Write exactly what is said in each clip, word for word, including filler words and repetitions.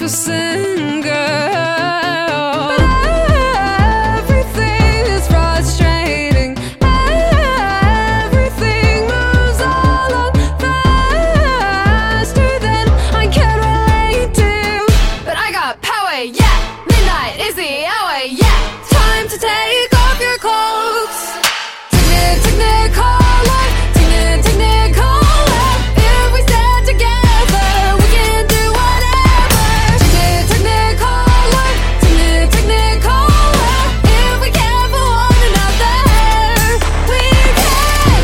sin, girl. But everything is frustrating. Everything moves along faster than I can relate to. But I got power, yeah. Midnight is the hour, yeah. Time to take off your clothes. Technic, technicolor, technic, technicolor. If we stand together, we can do whatever. Technic, technicolor, technic, technicolor. If we care for one another, we can.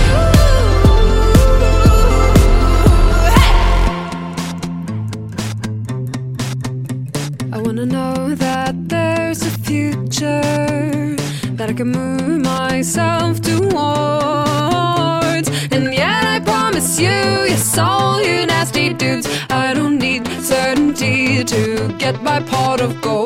Hey! I wanna know that there's a future that I can move myself towards. And yet I promise you, yes, all you nasty dudes, I don't need certainty to get my pot of gold.